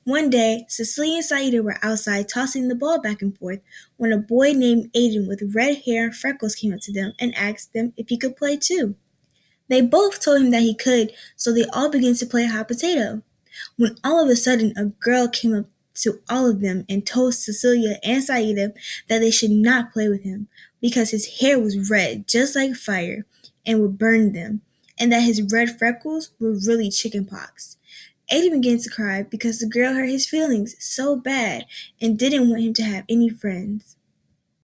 One day, Cecilia and Saida were outside tossing the ball back and forth when a boy named Aiden with red hair and freckles came up to them and asked them if he could play too. They both told him that he could, so they all began to play hot potato. When all of a sudden a girl came up to all of them and told Cecilia and Saida that they should not play with him because his hair was red just like fire and would burn them, and that his red freckles were really chicken pox. Aiden began to cry because the girl hurt his feelings so bad and didn't want him to have any friends.